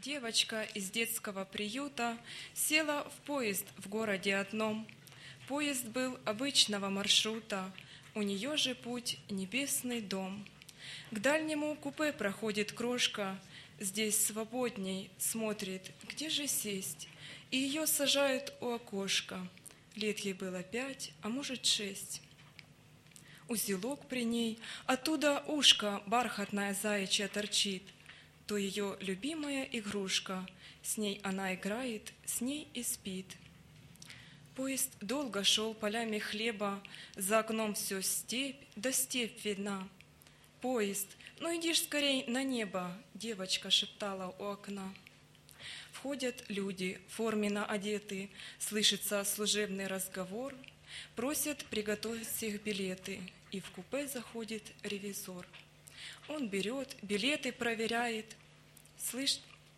Девочка из детского приюта села в поезд в городе одном. Поезд был обычного маршрута, у нее же путь — небесный дом. К дальнему купе проходит крошка, здесь свободней смотрит, где же сесть, и ее сажают у окошка. Лет ей было 5, а может 6. Узелок при ней, оттуда ушко бархатная заячья торчит. То ее любимая игрушка, с ней она играет, с ней и спит. Поезд долго шел полями хлеба, за окном все степь, да степь видна. «Поезд, ну иди ж скорей на небо!» — девочка шептала у окна. Входят люди, форменно одеты, слышится служебный разговор, просят приготовить всех билеты, и в купе заходит ревизор. Он берет, билеты проверяет. Слышь,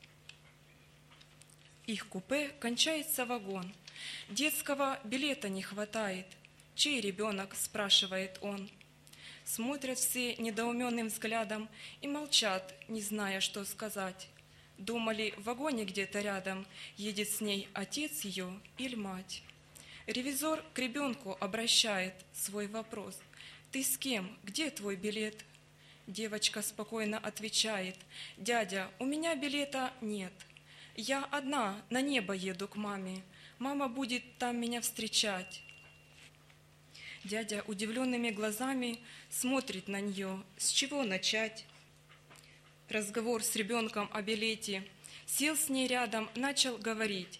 их купе кончается вагон. Детского билета не хватает. «Чей ребенок?» – спрашивает он. Смотрят все недоуменным взглядом и молчат, не зная, что сказать. Думали, в вагоне где-то рядом едет с ней отец ее или мать. Ревизор к ребенку обращает свой вопрос. «Ты с кем? Где твой билет?» Девочка спокойно отвечает. «Дядя, у меня билета нет. Я одна на небо еду к маме. Мама будет там меня встречать». Дядя удивленными глазами смотрит на нее. С чего начать? Разговор с ребенком о билете. Сел с ней рядом, начал говорить.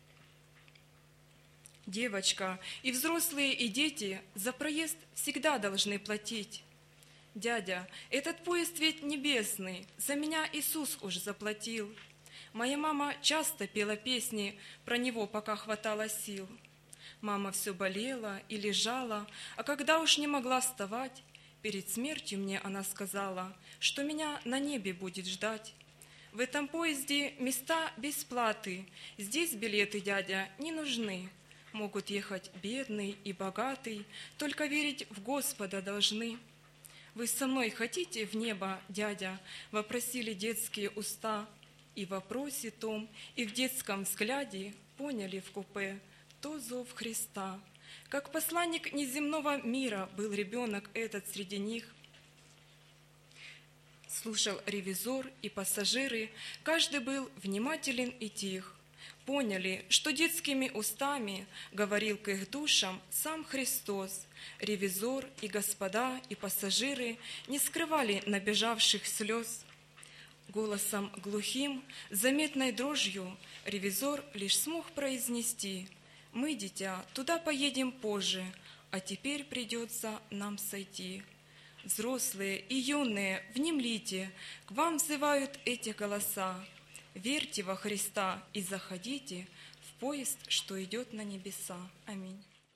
«Девочка, и взрослые, и дети за проезд всегда должны платить. Дядя, этот поезд ведь небесный, за меня Иисус уж заплатил. Моя мама часто пела песни про него, пока хватало сил. Мама все болела и лежала, а когда уж не могла вставать, перед смертью мне она сказала, что меня на небе будет ждать. В этом поезде места без платы, здесь билеты, дядя, не нужны. Могут ехать бедный и богатый, только верить в Господа должны. Вы со мной хотите в небо, дядя?» — вопросили детские уста. И в вопросе том, и в детском взгляде поняли в купе то зов Христа. Как посланник неземного мира был ребенок этот среди них. Слушал ревизор и пассажиры, каждый был внимателен и тих. Поняли, что детскими устами говорил к их душам сам Христос. Ревизор и господа, и пассажиры не скрывали набежавших слез. Голосом глухим, заметной дрожью, ревизор лишь смог произнести: «Мы, дитя, туда поедем позже, а теперь придется нам сойти. Взрослые и юные, внемлите, к вам взывают эти голоса. Верьте во Христа и заходите в поезд, что идет на небеса». Аминь.